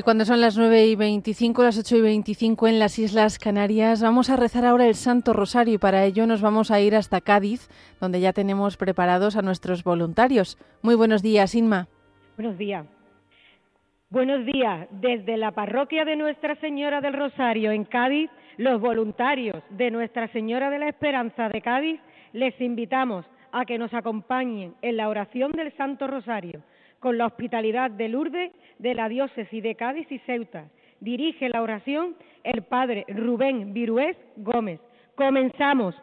cuando son las 9:25, las 8:25 en las Islas Canarias, vamos a rezar ahora el Santo Rosario y para ello nos vamos a ir hasta Cádiz, donde ya tenemos preparados a nuestros voluntarios. Muy buenos días, Inma. Buenos días. Buenos días. Desde la parroquia de Nuestra Señora del Rosario en Cádiz, los voluntarios de Nuestra Señora de la Esperanza de Cádiz, les invitamos a que nos acompañen en la oración del Santo Rosario, con la hospitalidad de Lourdes, de la diócesis de Cádiz y Ceuta. Dirige la oración el padre Rubén Virués Gómez. Comenzamos.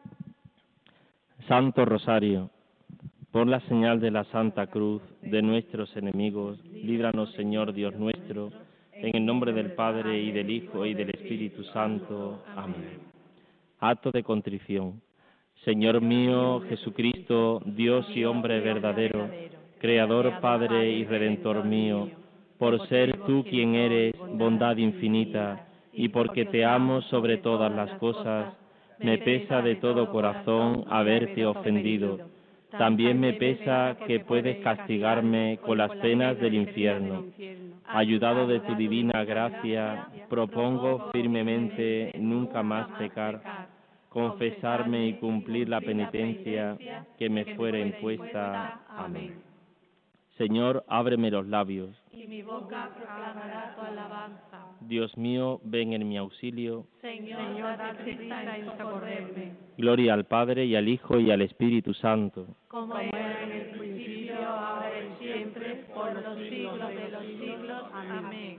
Santo Rosario, por la señal de la Santa Cruz de nuestros enemigos, líbranos, Señor Dios nuestro, en el nombre del Padre, y del Hijo, y del Espíritu Santo. Amén. Acto de contrición. Señor mío, Jesucristo, Dios y hombre verdadero, Creador, Padre y Redentor mío, por ser tú quien eres, bondad infinita, y porque te amo sobre todas las cosas, me pesa de todo corazón haberte ofendido. También me pesa que puedes castigarme con las penas del infierno. Ayudado de tu divina gracia, propongo firmemente nunca más pecar, confesarme y cumplir la penitencia que me fuera impuesta. Amén. Señor, ábreme los labios, y mi boca proclamará tu alabanza. Dios mío, ven en mi auxilio. Señor, date prisa en socorrerme. Gloria al Padre, y al Hijo, y al Espíritu Santo. Como era en el principio, ahora y siempre, por los siglos de los siglos. Amén.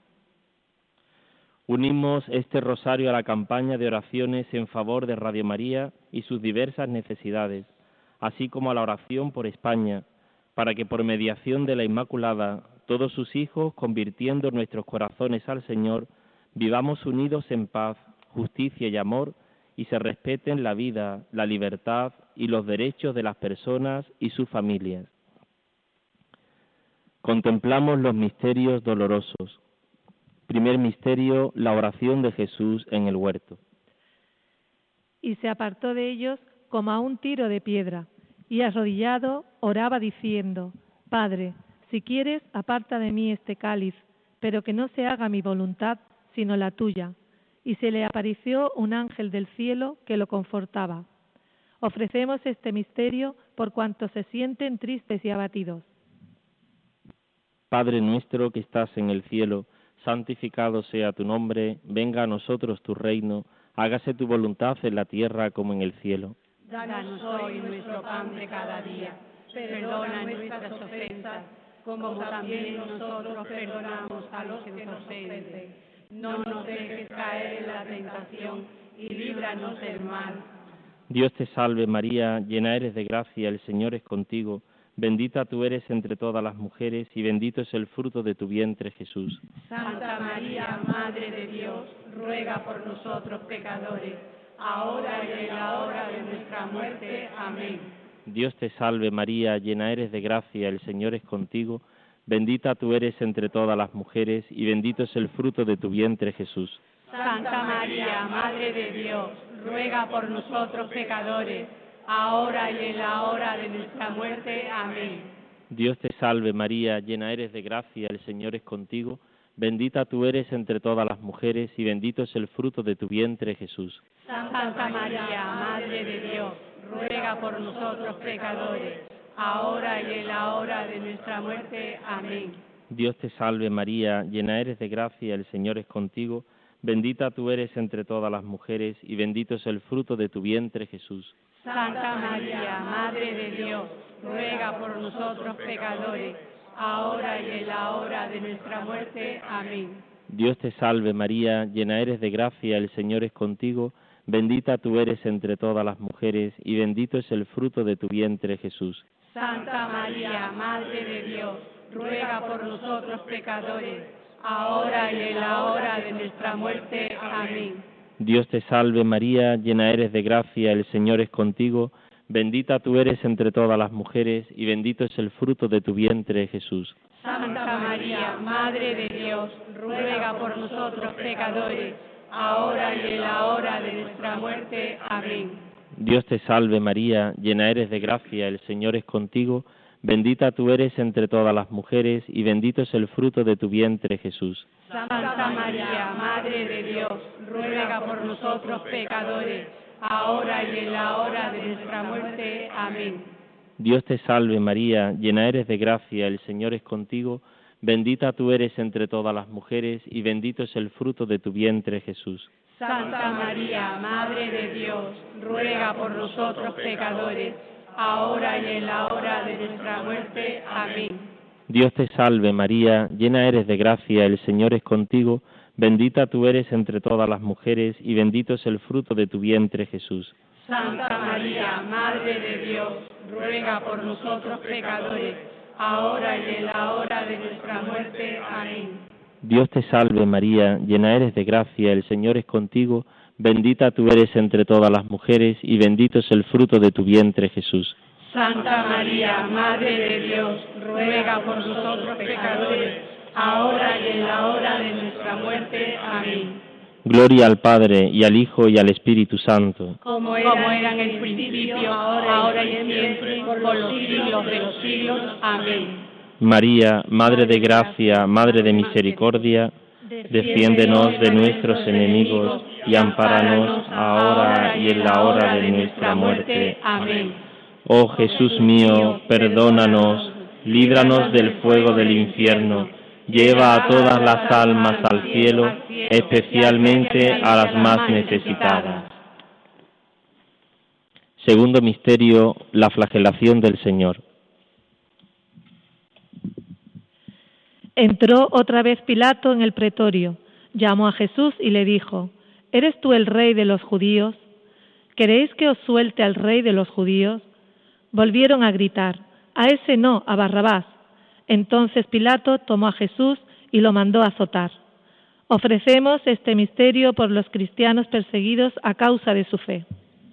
Unimos este rosario a la campaña de oraciones en favor de Radio María y sus diversas necesidades, así como a la oración por España, para que por mediación de la Inmaculada, todos sus hijos, convirtiendo nuestros corazones al Señor, vivamos unidos en paz, justicia y amor, y se respeten la vida, la libertad y los derechos de las personas y sus familias. Contemplamos los misterios dolorosos. Primer misterio, la oración de Jesús en el huerto. Y se apartó de ellos como a un tiro de piedra, y arrodillado oraba diciendo: Padre, si quieres, aparta de mí este cáliz, pero que no se haga mi voluntad, sino la tuya. Y se le apareció un ángel del cielo que lo confortaba. Ofrecemos este misterio por cuantos se sienten tristes y abatidos. Padre nuestro que estás en el cielo, santificado sea tu nombre, venga a nosotros tu reino, hágase tu voluntad en la tierra como en el cielo. Danos hoy nuestro pan de cada día, perdona nuestras ofensas, como también nosotros perdonamos a los que nos ofenden. No nos dejes caer en la tentación y líbranos del mal. Dios te salve María, llena eres de gracia, el Señor es contigo. Bendita tú eres entre todas las mujeres y bendito es el fruto de tu vientre, Jesús. Santa María, Madre de Dios, ruega por nosotros pecadores, ahora y en la hora de nuestra muerte. Amén. Dios te salve María, llena eres de gracia, el Señor es contigo. Bendita tú eres entre todas las mujeres y bendito es el fruto de tu vientre, Jesús. Santa María, Madre de Dios, ruega por nosotros pecadores, ahora y en la hora de nuestra muerte. Amén. Dios te salve María, llena eres de gracia, el Señor es contigo. Bendita tú eres entre todas las mujeres y bendito es el fruto de tu vientre, Jesús. Santa María, Madre de Dios, ruega por nosotros pecadores, ahora y en la hora de nuestra muerte. Amén. Dios te salve María, llena eres de gracia, el Señor es contigo. Bendita tú eres entre todas las mujeres y bendito es el fruto de tu vientre, Jesús. Santa María, Madre de Dios, ruega por nosotros pecadores, ahora y en la hora de nuestra muerte. Amén. Dios te salve María, llena eres de gracia, el Señor es contigo. Bendita tú eres entre todas las mujeres y bendito es el fruto de tu vientre, Jesús. Santa María, Madre de Dios, ruega por nosotros pecadores, ahora y en la hora de nuestra muerte. Amén. Dios te salve María, llena eres de gracia, el Señor es contigo. Bendita tú eres entre todas las mujeres y bendito es el fruto de tu vientre, Jesús. Santa María, Madre de Dios, ruega por nosotros pecadores, ahora y en la hora de nuestra muerte. Amén. Dios te salve María, llena eres de gracia, el Señor es contigo. Bendita tú eres entre todas las mujeres, y bendito es el fruto de tu vientre, Jesús. Santa María, Madre de Dios, ruega por nosotros pecadores, ahora y en la hora de nuestra muerte. Amén. Dios te salve María, llena eres de gracia, el Señor es contigo. Bendita tú eres entre todas las mujeres, y bendito es el fruto de tu vientre, Jesús. Santa María, Madre de Dios, ruega por nosotros pecadores, ahora y en la hora de nuestra muerte. Amén. Dios te salve María, llena eres de gracia, el Señor es contigo. Bendita tú eres entre todas las mujeres, y bendito es el fruto de tu vientre, Jesús. Santa María, Madre de Dios, ruega por nosotros pecadores, ahora y en la hora de nuestra muerte. Amén. Dios te salve María, llena eres de gracia, el Señor es contigo. Bendita tú eres entre todas las mujeres, y bendito es el fruto de tu vientre, Jesús. Santa María, Madre de Dios, ruega por nosotros pecadores, ahora y en la hora de nuestra muerte. Amén. Gloria al Padre, y al Hijo, y al Espíritu Santo. Como era en el principio, ahora y siempre, por los siglos de los siglos. Amén. María, Madre de gracia, Madre de misericordia, defiéndenos de nuestros enemigos y ampáranos ahora y en la hora de nuestra muerte. Amén. Oh Jesús mío, perdónanos, líbranos del fuego del infierno, lleva a todas las almas al cielo, especialmente a las más necesitadas. Segundo misterio, la flagelación del Señor. Entró otra vez Pilato en el pretorio, llamó a Jesús y le dijo: ¿Eres tú el rey de los judíos? ¿Queréis que os suelte al rey de los judíos? Volvieron a gritar: a ese no, a Barrabás. Entonces Pilato tomó a Jesús y lo mandó azotar. Ofrecemos este misterio por los cristianos perseguidos a causa de su fe.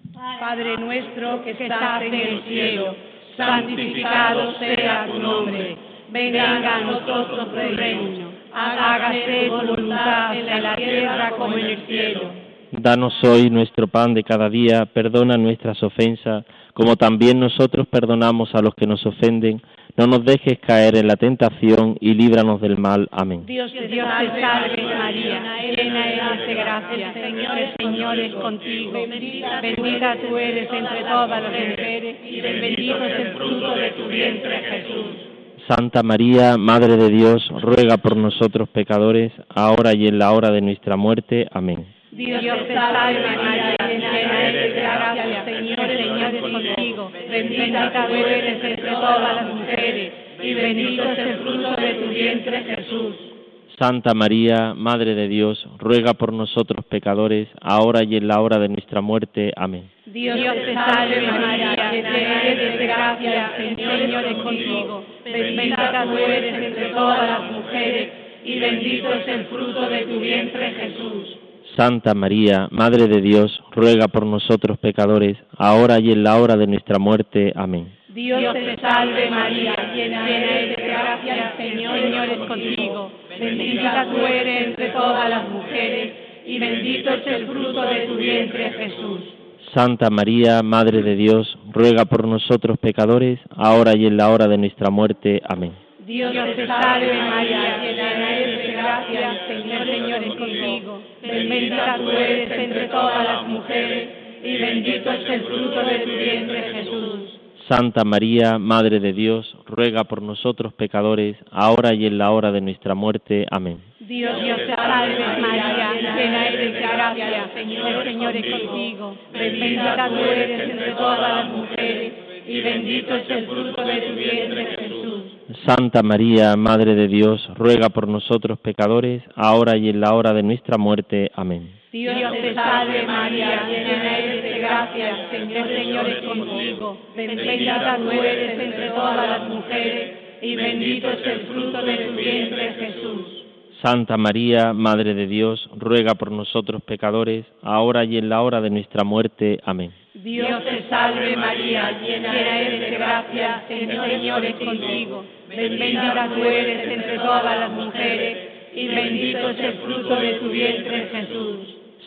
Padre nuestro que estás en el cielo, santificado sea tu nombre. Venga a nosotros tu reino, hágase tu voluntad en la tierra como en el cielo. Danos hoy nuestro pan de cada día, perdona nuestras ofensas, como también nosotros perdonamos a los que nos ofenden. No nos dejes caer en la tentación y líbranos del mal. Amén. Dios te salve María, llena eres de gracia, el Señor es contigo. Bendita tú eres entre todas las mujeres, y bendito es el fruto de tu vientre, Jesús. Santa María, Madre de Dios, ruega por nosotros pecadores, ahora y en la hora de nuestra muerte. Amén. Dios te salve María, llena eres de gracia, el Señor es contigo. Bendita tú eres entre todas las mujeres, y bendito es el fruto de tu vientre, Jesús. Santa María, Madre de Dios, ruega por nosotros pecadores, ahora y en la hora de nuestra muerte. Amén. Dios te salve María, llena eres de gracia, el Señor es contigo. Bendita tú eres entre todas las mujeres, y bendito es el fruto de tu vientre, Jesús. Santa María, Madre de Dios, ruega por nosotros pecadores, ahora y en la hora de nuestra muerte. Amén. Dios te salve María, llena eres de gracia, el Señor es contigo. Bendita tú eres entre todas las mujeres, y bendito es el fruto de tu vientre, Jesús. Santa María, Madre de Dios, ruega por nosotros pecadores, ahora y en la hora de nuestra muerte. Amén. Dios te salve María, llena eres de gracia, el Señor es contigo. Bendita tú eres entre todas las mujeres, y bendito es el fruto de tu vientre, Jesús. Santa María, Madre de Dios, ruega por nosotros pecadores, ahora y en la hora de nuestra muerte. Amén. Dios te salve María, llena eres de gracia, el Señor es contigo. Bendita tú eres entre todas las mujeres, y bendito es el fruto de tu vientre, Jesús. Santa María, Madre de Dios, ruega por nosotros pecadores, ahora y en la hora de nuestra muerte. Amén. Dios te salve María, llena eres de gracia, el Señor es contigo. Bendita tú eres entre todas las mujeres, y bendito es el fruto de tu vientre, Jesús. Santa María, Madre de Dios, ruega por nosotros pecadores, ahora y en la hora de nuestra muerte. Amén. Dios te salve María, llena eres de gracia, el Señor es contigo. Bendita tú eres entre todas las mujeres, y bendito es el fruto de tu vientre, Jesús.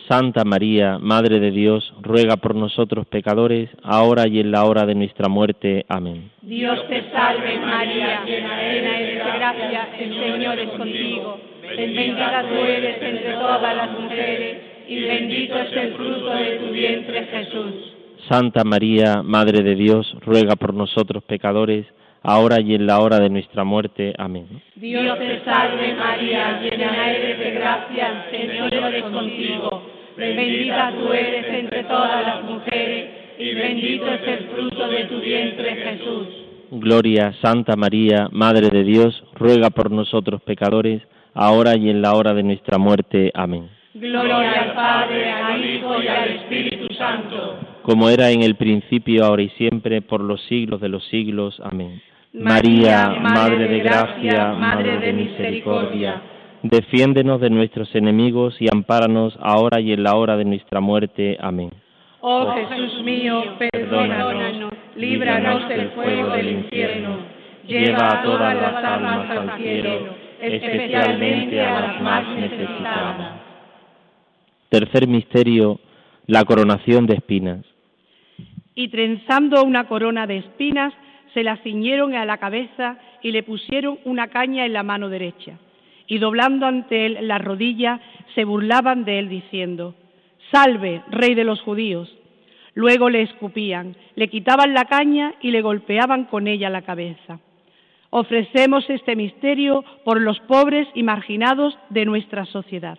Santa María, Madre de Dios, ruega por nosotros pecadores, ahora y en la hora de nuestra muerte. Amén. Dios te salve María, llena eres de gracia, el Señor es contigo. Bendita tú eres entre todas las mujeres, y bendito es el fruto de tu vientre, Jesús. Santa María, Madre de Dios, ruega por nosotros pecadores, ahora y en la hora de nuestra muerte. Amén. Dios te salve María, llena eres de gracia, el Señor es contigo. Bendita tú eres entre todas las mujeres, y bendito es el fruto de tu vientre, Jesús. Gloria, Santa María, Madre de Dios, ruega por nosotros pecadores, ahora y en la hora de nuestra muerte. Amén. Gloria al Padre, al Hijo y al Espíritu Santo. Como era en el principio, ahora y siempre, por los siglos de los siglos. Amén. María, Madre de gracia, Madre de misericordia, defiéndenos de nuestros enemigos y ampáranos ahora y en la hora de nuestra muerte. Amén. Oh Jesús mío, perdónanos, líbranos del fuego del infierno, lleva a todas las almas al cielo, especialmente a las más necesitadas. Tercer misterio, la coronación de espinas. Y trenzando una corona de espinas, se la ciñeron a la cabeza y le pusieron una caña en la mano derecha. Y doblando ante él la rodilla, se burlaban de él diciendo: «Salve, Rey de los judíos». Luego le escupían, le quitaban la caña y le golpeaban con ella la cabeza. Ofrecemos este misterio por los pobres y marginados de nuestra sociedad.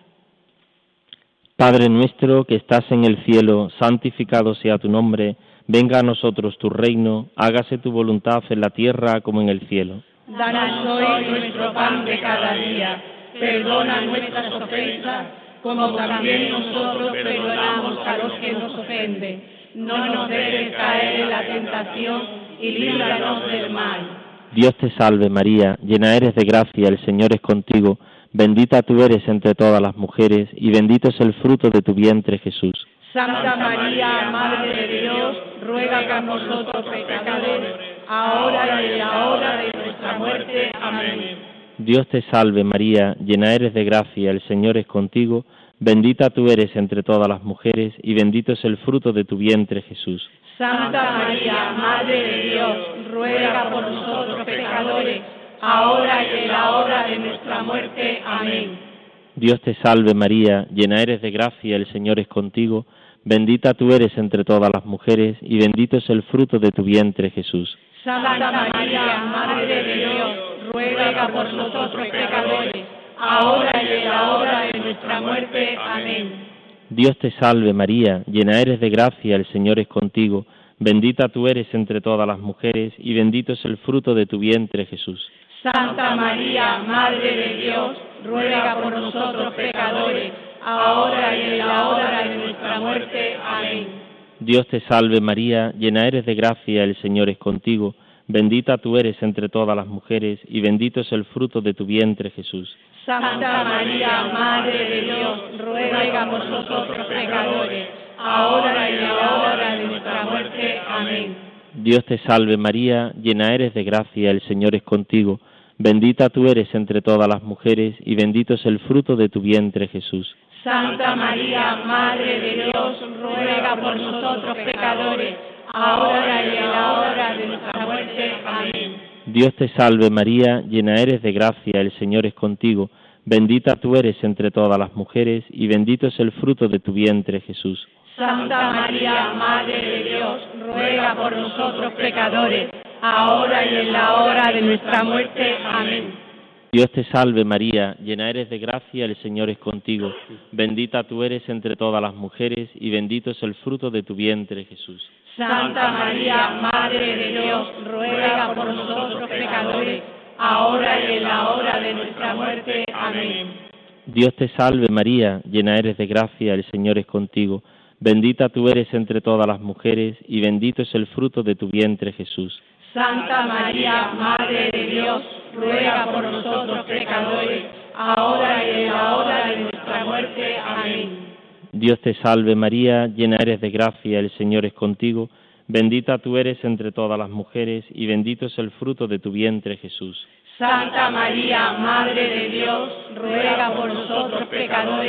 Padre nuestro que estás en el cielo, santificado sea tu nombre, venga a nosotros tu reino, hágase tu voluntad en la tierra como en el cielo. Danos hoy nuestro pan de cada día, perdona nuestras ofensas, como también nosotros perdonamos a los que nos ofenden. No nos dejes caer en la tentación y líbranos del mal. Dios te salve María, llena eres de gracia, el Señor es contigo, bendita tú eres entre todas las mujeres, y bendito es el fruto de tu vientre, Jesús. Santa María, Madre de Dios, ruega por nosotros pecadores, ahora y en la hora de nuestra muerte. Amén. Dios te salve María, llena eres de gracia, el Señor es contigo, bendita tú eres entre todas las mujeres, y bendito es el fruto de tu vientre, Jesús. Santa María, Madre de Dios, ruega por nosotros pecadores, ahora y en la hora de nuestra muerte. Amén. Dios te salve María, llena eres de gracia, el Señor es contigo, bendita tú eres entre todas las mujeres, y bendito es el fruto de tu vientre, Jesús. Santa María, Madre de Dios, ruega por nosotros pecadores, ahora y en la hora de nuestra muerte. Amén. Dios te salve María, llena eres de gracia, el Señor es contigo, bendita tú eres entre todas las mujeres, y bendito es el fruto de tu vientre, Jesús. Santa María, Madre de Dios, ruega por nosotros pecadores, ahora y en la hora de nuestra muerte. Amén. Dios te salve María, llena eres de gracia, el Señor es contigo, bendita tú eres entre todas las mujeres, y bendito es el fruto de tu vientre, Jesús. Santa María, Madre de Dios, ruega por nosotros pecadores, ahora y en la hora de nuestra muerte. Amén. Dios te salve María, llena eres de gracia, el Señor es contigo, bendita tú eres entre todas las mujeres, y bendito es el fruto de tu vientre, Jesús. Santa María, Madre de Dios, ruega por nosotros pecadores, ahora y en la hora de nuestra muerte. Amén. Dios te salve María, llena eres de gracia, el Señor es contigo, bendita tú eres entre todas las mujeres, y bendito es el fruto de tu vientre, Jesús. Santa María, Madre de Dios, ruega por nosotros pecadores, ahora y en la hora de nuestra muerte. Amén. Dios te salve María, llena eres de gracia, el Señor es contigo, bendita tú eres entre todas las mujeres, y bendito es el fruto de tu vientre, Jesús. Santa María, Madre de Dios, ruega por nosotros pecadores, ahora y en la hora de nuestra muerte. Amén. Dios te salve María, llena eres de gracia, el Señor es contigo, bendita tú eres entre todas las mujeres, y bendito es el fruto de tu vientre, Jesús. Santa María, Madre de Dios, ruega por nosotros pecadores, ahora y en la hora de nuestra muerte. Amén. Dios te salve María, llena eres de gracia, el Señor es contigo, bendita tú eres entre todas las mujeres, y bendito es el fruto de tu vientre, Jesús. Santa María, Madre de Dios, ruega por nosotros pecadores,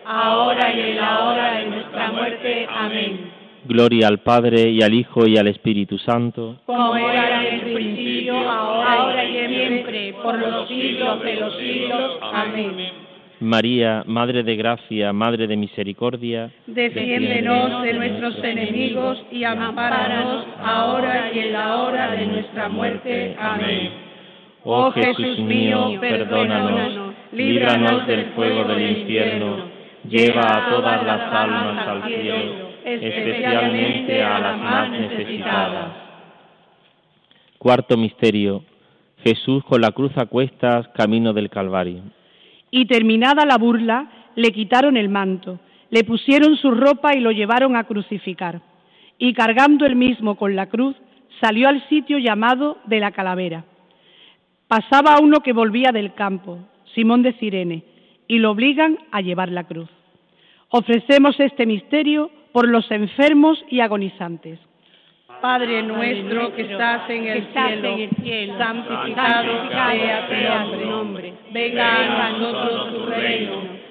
ahora y en la hora de nuestra muerte. Amén. Gloria al Padre, y al Hijo, y al Espíritu Santo. Como era en el principio, ahora y siempre, por los siglos de los siglos. Amén. María, Madre de Gracia, Madre de Misericordia, Defiéndenos de nuestros enemigos y ampáranos ahora y en la hora de nuestra muerte. Amén. Oh Jesús mío, perdónanos, líbranos del fuego del infierno, lleva a todas las almas al cielo, especialmente a las más necesitadas. Cuarto misterio: Jesús con la cruz a cuestas, camino del Calvario. Y terminada la burla, le quitaron el manto, le pusieron su ropa y lo llevaron a crucificar. Y cargando él mismo con la cruz, salió al sitio llamado de la Calavera. Pasaba uno que volvía del campo, Simón de Cirene, y lo obligan a llevar la cruz. Ofrecemos este misterio por los enfermos y agonizantes. Padre nuestro que estás en el cielo, santificado sea tu nombre. Venga a nosotros tu reino.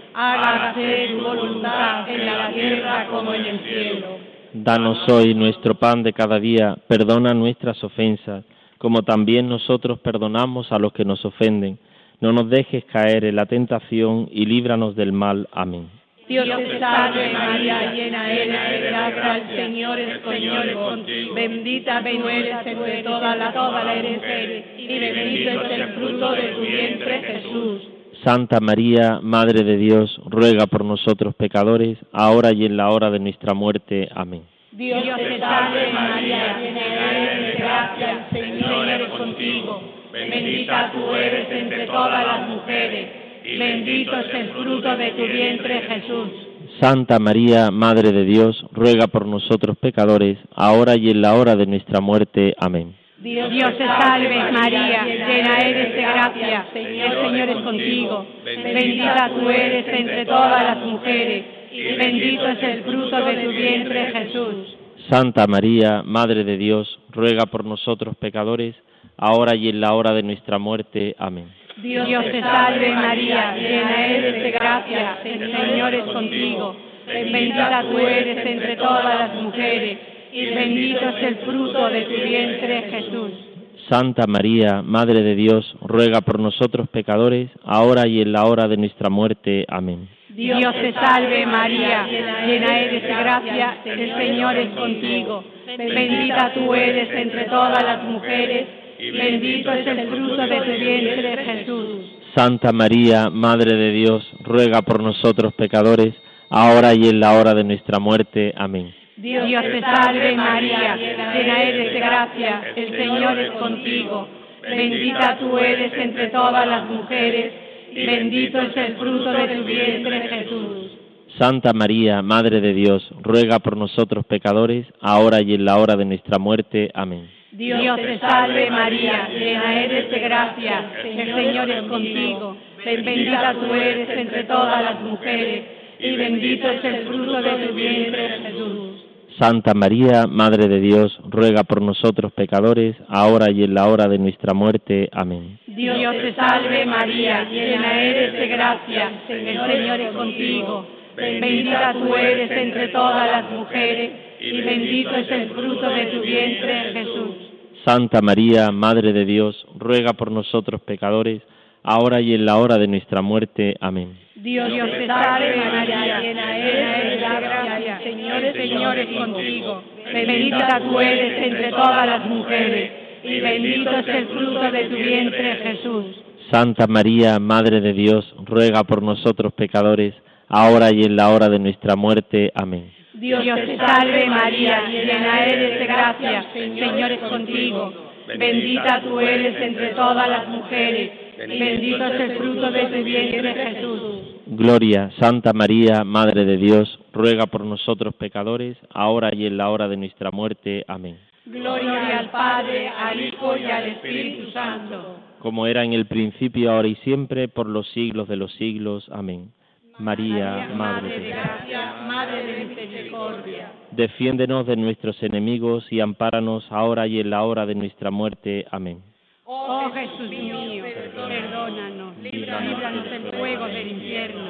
Hágase tu voluntad en la tierra como en el cielo. Danos hoy nuestro pan de cada día, perdona nuestras ofensas, como también nosotros perdonamos a los que nos ofenden. No nos dejes caer en la tentación y líbranos del mal. Amén. Dios te salve María, llena eres de gracia, el Señor es contigo. Bendita tú eres entre todas las mujeres, y bendito es el fruto de tu vientre, Jesús. Santa María, Madre de Dios, ruega por nosotros pecadores, ahora y en la hora de nuestra muerte. Amén. Dios te salve María, llena eres de gracia, el Señor es contigo. Bendita tú eres entre todas las mujeres, y bendito es el fruto de tu vientre, Jesús. Santa María, Madre de Dios, ruega por nosotros pecadores, ahora y en la hora de nuestra muerte. Amén. Dios te salve María, llena eres de gracia, el Señor es contigo. Bendita tú eres entre todas las mujeres, y bendito es el fruto de tu vientre, Jesús. Santa María, Madre de Dios, ruega por nosotros pecadores, ahora y en la hora de nuestra muerte. Amén. Dios te salve María, llena eres de gracia, el Señor es contigo. Bendita tú eres entre todas las mujeres, y bendito es el fruto de tu vientre, Jesús. Santa María, Madre de Dios, ruega por nosotros pecadores, ahora y en la hora de nuestra muerte. Amén. Dios te salve María, llena eres de gracia, el Señor es contigo. Bendita tú eres entre todas las mujeres, y bendito es el fruto de tu vientre, Jesús. Santa María, Madre de Dios, ruega por nosotros pecadores, ahora y en la hora de nuestra muerte. Amén. Dios te salve María, llena eres de gracia, el Señor es contigo. Bendita tú eres entre todas las mujeres, y bendito es el fruto de tu vientre, Jesús. Santa María, Madre de Dios, ruega por nosotros pecadores, ahora y en la hora de nuestra muerte. Amén. Dios te salve María, llena eres de gracia, el Señor es contigo. Bendita tú eres entre todas las mujeres, y bendito es el fruto de tu vientre, Jesús. Santa María, Madre de Dios, ruega por nosotros pecadores, ahora y en la hora de nuestra muerte. Amén. Dios te salve María, llena eres de gracia, el Señor es contigo. Bendita tú eres entre todas las mujeres, y bendito es el fruto de tu vientre, Jesús. Santa María, Madre de Dios, ruega por nosotros pecadores, ahora y en la hora de nuestra muerte. Amén. Dios te salve María, llena eres de gracia, el Señor es contigo. Bendita tú eres entre todas las mujeres, y bendito es el fruto de tu vientre, Jesús. Santa María, Madre de Dios, ruega por nosotros pecadores, ahora y en la hora de nuestra muerte. Amén. Dios te salve María, llena eres de gracia, el Señor es contigo. Bendita tú eres entre todas las mujeres, y bendito es el fruto de tu vientre, Jesús. Gloria, Santa María, Madre de Dios, ruega por nosotros pecadores, ahora y en la hora de nuestra muerte. Amén. Gloria al Padre, al Hijo y al Espíritu Santo. Como era en el principio, ahora y siempre, por los siglos de los siglos. Amén. María, Madre de gracia, Madre de misericordia. Defiéndenos de nuestros enemigos y ampáranos ahora y en la hora de nuestra muerte. Amén. Oh Jesús mío, perdónanos, líbranos del fuego del infierno,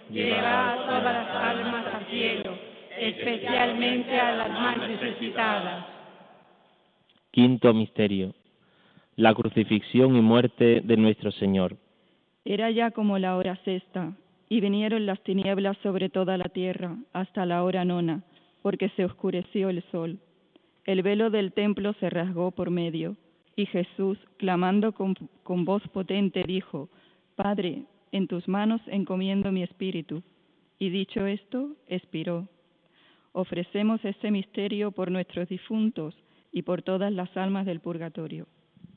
lleva a todas las almas al cielo, especialmente a las más necesitadas. Quinto misterio: la crucifixión y muerte de nuestro Señor. Era ya como la hora sexta, y vinieron las tinieblas sobre toda la tierra hasta la hora nona, porque se oscureció el sol. El velo del templo se rasgó por medio, y Jesús, clamando con voz potente, dijo: Padre, en tus manos encomiendo mi espíritu. Y dicho esto, expiró. Ofrecemos este misterio por nuestros difuntos y por todas las almas del purgatorio.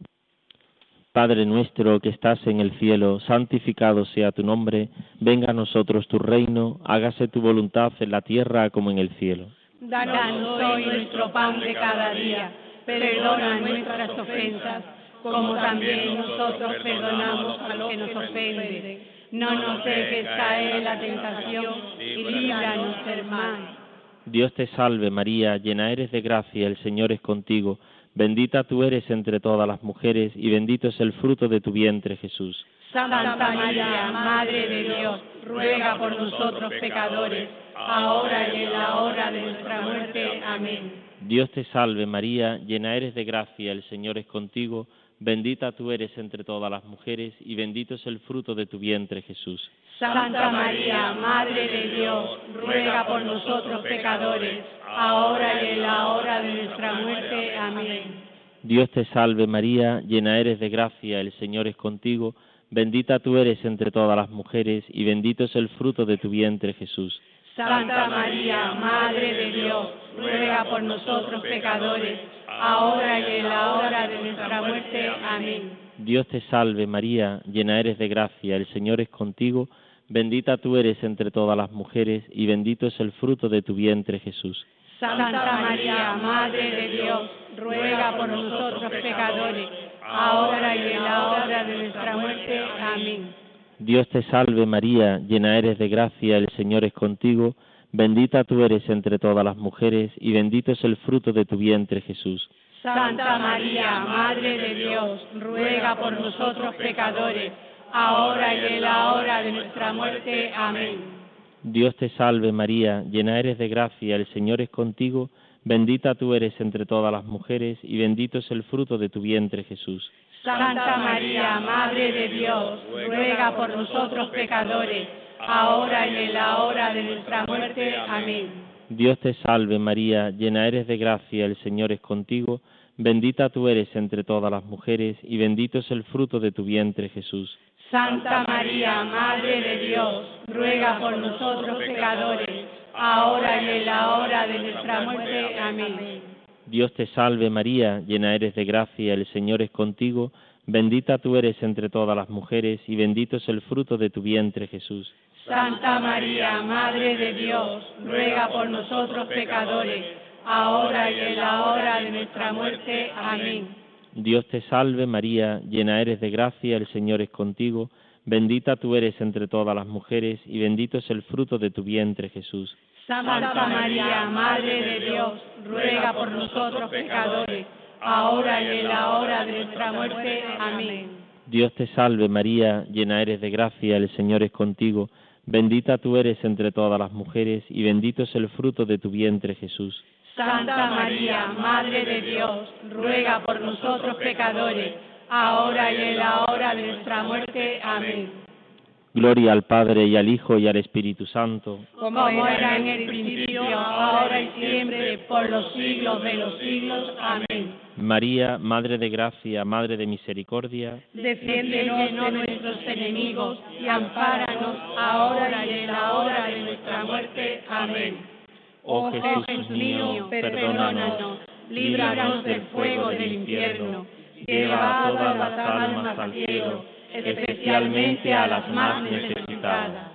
Padre nuestro que estás en el cielo, santificado sea tu nombre, venga a nosotros tu reino, hágase tu voluntad en la tierra como en el cielo. Danos hoy nuestro pan de cada día, perdona nuestras ofensas, como también nosotros perdonamos a los que nos ofenden. No nos dejes caer en la tentación y líbranos del mal. Dios te salve María, llena eres de gracia, el Señor es contigo. Bendita tú eres entre todas las mujeres, y bendito es el fruto de tu vientre, Jesús. Santa María, Madre de Dios, ruega por nosotros pecadores, ahora y en la hora de nuestra muerte. Amén. Dios te salve María, llena eres de gracia, el Señor es contigo. Bendita tú eres entre todas las mujeres, y bendito es el fruto de tu vientre, Jesús. Santa María, Madre de Dios, ruega por nosotros pecadores, ahora y en la hora de nuestra muerte. Amén. Dios te salve María, llena eres de gracia, el Señor es contigo. Bendita tú eres entre todas las mujeres, y bendito es el fruto de tu vientre, Jesús. Santa María, Madre de Dios, ruega por nosotros pecadores, ahora y en la hora de nuestra muerte. Amén. Dios te salve María, llena eres de gracia, el Señor es contigo. Bendita tú eres entre todas las mujeres, y bendito es el fruto de tu vientre, Jesús. Santa María, Madre de Dios, ruega por nosotros pecadores, ahora y en la hora de nuestra muerte. Amén. Dios te salve María, llena eres de gracia, el Señor es contigo. Bendita tú eres entre todas las mujeres, y bendito es el fruto de tu vientre, Jesús. Santa María, Madre de Dios, ruega por nosotros pecadores, ahora y en la hora de nuestra muerte. Amén. Dios te salve María, llena eres de gracia, el Señor es contigo. Bendita tú eres entre todas las mujeres, y bendito es el fruto de tu vientre, Jesús. Santa María, Madre de Dios, ruega por nosotros pecadores, ahora y en la hora de nuestra muerte. Amén. Dios te salve María, llena eres de gracia, el Señor es contigo. Bendita tú eres entre todas las mujeres, y bendito es el fruto de tu vientre, Jesús. Santa María, Madre de Dios, ruega por nosotros pecadores, ahora y en la hora de nuestra muerte. Amén. Dios te salve María, llena eres de gracia, el Señor es contigo. Bendita tú eres entre todas las mujeres, y bendito es el fruto de tu vientre, Jesús. Santa María, Madre de Dios, ruega por nosotros pecadores, ahora y en la hora de nuestra muerte. Amén. Dios te salve María, llena eres de gracia, el Señor es contigo. Bendita tú eres entre todas las mujeres, y bendito es el fruto de tu vientre, Jesús. Santa María, Madre de Dios, ruega por nosotros pecadores, ahora y en la hora de nuestra muerte. Amén. Dios te salve María, llena eres de gracia, el Señor es contigo. Bendita tú eres entre todas las mujeres, y bendito es el fruto de tu vientre, Jesús. Santa María, Madre de Dios, ruega por nosotros pecadores, ahora y en la hora de nuestra muerte. Amén. Gloria al Padre, y al Hijo, y al Espíritu Santo. Como era en el principio, ahora y siempre, por los siglos de los siglos. Amén. María, Madre de gracia, Madre de misericordia, Defiéndenos de nuestros enemigos y ampáranos ahora y en la hora de nuestra muerte. Amén. Oh Jesús mío, perdónanos, líbranos del fuego del infierno, lleva a todas las almas al cielo, especialmente a las más necesitadas.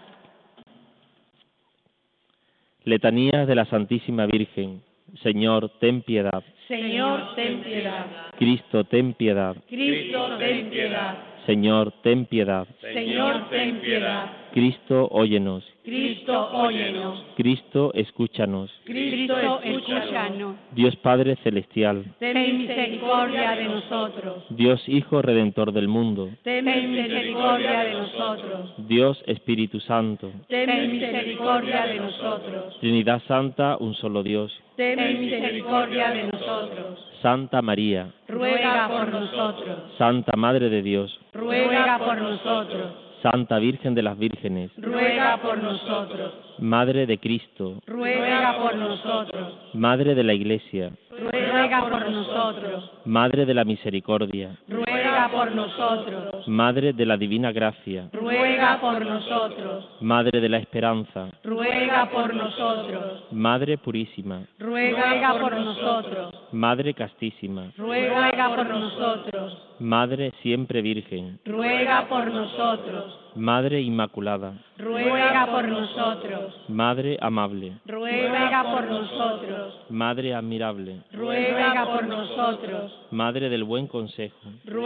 Letanías de la Santísima Virgen. Señor, ten piedad. Señor, ten piedad. Cristo, ten piedad. Cristo, ten piedad. Señor, ten piedad. Señor, ten piedad. Cristo, óyenos. Cristo, óyenos. Cristo, escúchanos. Cristo, escúchanos. Dios Padre Celestial, Ten misericordia de nosotros. Dios Hijo Redentor del mundo, Ten misericordia de nosotros. Dios Espíritu Santo, Ten misericordia de nosotros. Trinidad Santa, un solo Dios. Ten misericordia de nosotros. Santa María, Ruega por nosotros. Santa Madre de Dios, Ruega por nosotros. Santa Virgen de las Vírgenes, Ruega por nosotros. Madre de Cristo, Ruega por nosotros. Madre de la Iglesia, Ruega por nosotros. Madre de la Misericordia, Ruega por nosotros. Madre de la Divina Gracia, Ruega por nosotros. Madre de la Esperanza, Ruega por nosotros. Madre Purísima, Ruega por nosotros. Madre Castísima, Ruega por nosotros. Madre Siempre Virgen, Ruega por nosotros. Madre Inmaculada, Ruega por nosotros. Madre Amable, Ruega por nosotros. Madre Admirable, Ruega por nosotros. Madre del Buen Consejo,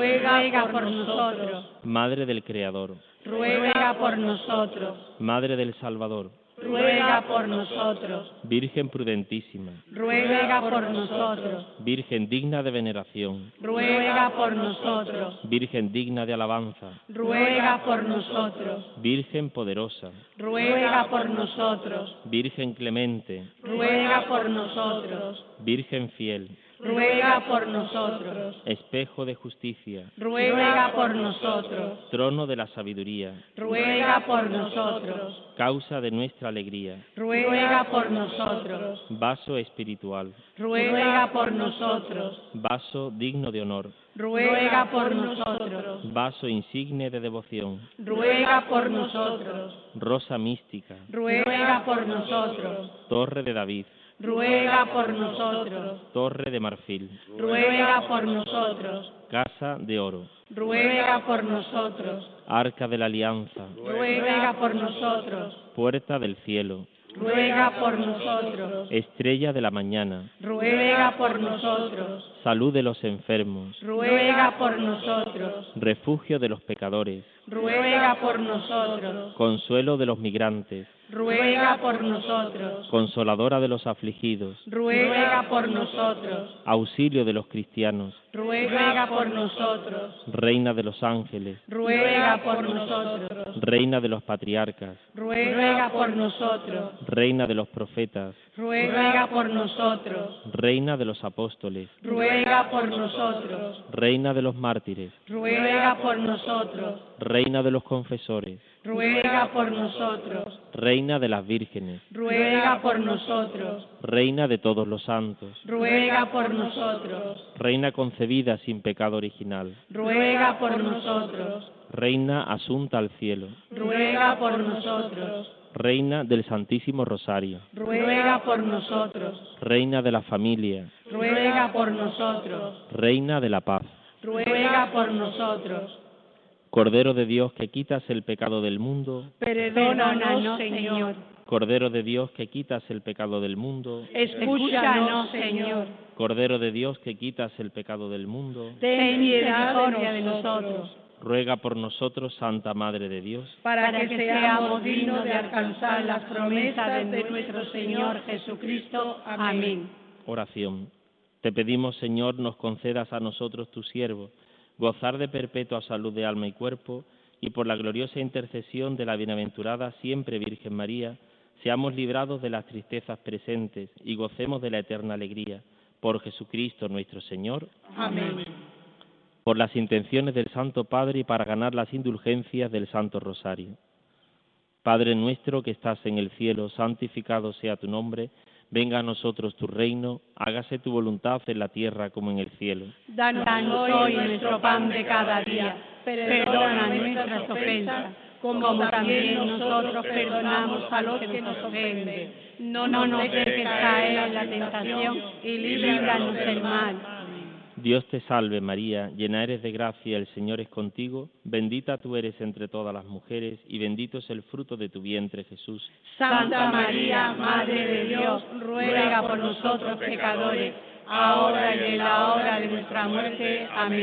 Ruega por nosotros. Madre del Creador, Ruega por nosotros. Madre del Salvador, Ruega por nosotros. Virgen prudentísima, Ruega por nosotros. Virgen digna de veneración, Ruega por nosotros. Virgen digna de alabanza, Ruega por nosotros. Virgen poderosa, Ruega por nosotros. Virgen clemente, Ruega por nosotros. Virgen fiel, Ruega por nosotros. espejo de justicia, Ruega por nosotros. trono de la sabiduría, Ruega por nosotros. causa de nuestra alegría, Ruega por nosotros. vaso espiritual, Ruega por nosotros. vaso digno de honor, Ruega por nosotros. vaso insigne de devoción, Ruega por nosotros. rosa mística, Ruega por nosotros. torre de David, Ruega por nosotros. torre de marfil, Ruega por nosotros. casa de oro, Ruega por nosotros. arca de la alianza, Ruega por nosotros. puerta del cielo, Ruega por nosotros. estrella de la mañana, Ruega por nosotros. salud de los enfermos, Ruega por nosotros. refugio de los pecadores, Ruega por nosotros. consuelo de los migrantes, Ruega por nosotros. consoladora de los afligidos, Ruega por nosotros. auxilio de los cristianos, Ruega por nosotros. reina de los ángeles, Ruega por nosotros. reina de los patriarcas, Ruega por nosotros. reina de los profetas, Ruega por nosotros. reina de los apóstoles, Ruega por nosotros. reina de los mártires, Ruega por nosotros. reina de los confesores, Ruega por nosotros. reina de las vírgenes, Ruega por nosotros. reina de todos los santos, Ruega por nosotros. reina concebida sin pecado original, Ruega por nosotros. reina asunta al cielo, Ruega por nosotros. reina del Santísimo Rosario, Ruega por nosotros. reina de la familia, Ruega por nosotros. reina de la paz, Ruega por nosotros. Cordero de Dios que quitas el pecado del mundo, Perdónanos, Señor. Cordero de Dios que quitas el pecado del mundo, Escúchanos, Señor. Cordero de Dios que quitas el pecado del mundo, Ten misericordia de nosotros, ruega por nosotros, Santa Madre de Dios, para que seamos dignos de alcanzar las promesas de nuestro Señor Jesucristo. Amén. oración. Te pedimos, Señor, nos concedas a nosotros, tus siervos, gozar de perpetua salud de alma y cuerpo, y por la gloriosa intercesión de la bienaventurada siempre Virgen María, seamos librados de las tristezas presentes y gocemos de la eterna alegría. Por Jesucristo nuestro Señor. Amén. Por las intenciones del Santo Padre y para ganar las indulgencias del Santo Rosario. Padre nuestro que estás en el cielo, santificado sea tu nombre. Venga a nosotros tu reino, hágase tu voluntad en la tierra como en el cielo. Danos hoy nuestro pan de cada día. Perdona nuestras ofensas, como también nosotros perdonamos a los que nos ofenden. No nos dejes caer en la tentación y líbranos del mal. Dios te salve María, llena eres de gracia, el Señor es contigo, bendita tú eres entre todas las mujeres y bendito es el fruto de tu vientre Jesús. Santa María, Madre de Dios, ruega por nosotros pecadores, ahora y en la hora de nuestra muerte. Amén.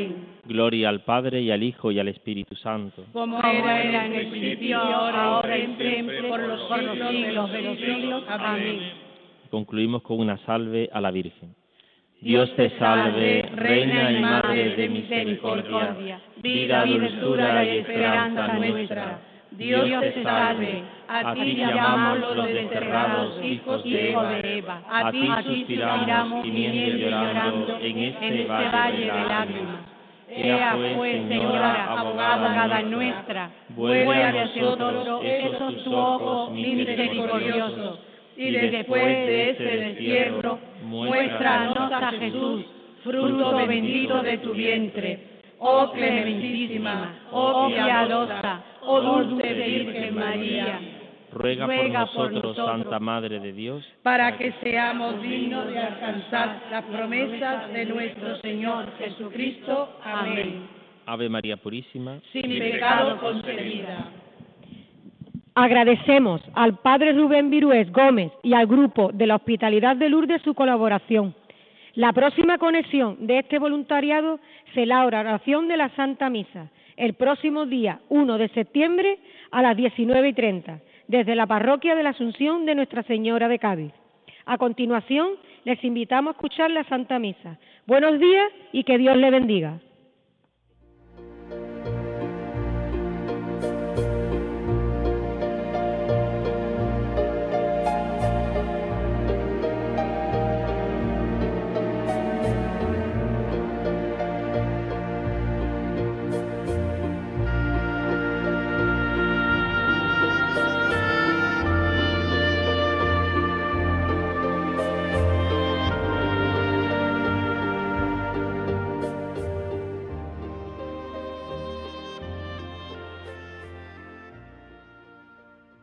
Gloria al Padre, y al Hijo, y al Espíritu Santo. Como era en el principio, ahora y siempre, por los siglos de los siglos. Amén. Concluimos con una salve a la Virgen. Dios te salve, Reina y Madre de misericordia, vida, dulzura y esperanza nuestra. Dios te salve, a ti llamamos los desterrados hijos de Eva, a ti suspiramos gimiendo y llorando en este valle de lágrimas. Ea pues, Señora, abogada nuestra, vuelve a nosotros esos tus ojos misericordiosos, y después de ese destierro, muéstranos a Jesús, fruto bendito de tu vientre. Oh clementísima, oh piadosa, oh dulce Virgen María, ruega por nosotros, Santa Madre de Dios, para que seamos dignos de alcanzar las promesas de nuestro Señor Jesucristo. Amén. Ave María Purísima, sin pecado concebida. Agradecemos al Padre Rubén Virués Gómez y al Grupo de la Hospitalidad de Lourdes su colaboración. La próxima conexión de este voluntariado será la oración de la Santa Misa, el próximo día 1 de septiembre a las 19:30, desde la Parroquia de la Asunción de Nuestra Señora de Cádiz. A continuación, les invitamos a escuchar la Santa Misa. Buenos días y que Dios les bendiga.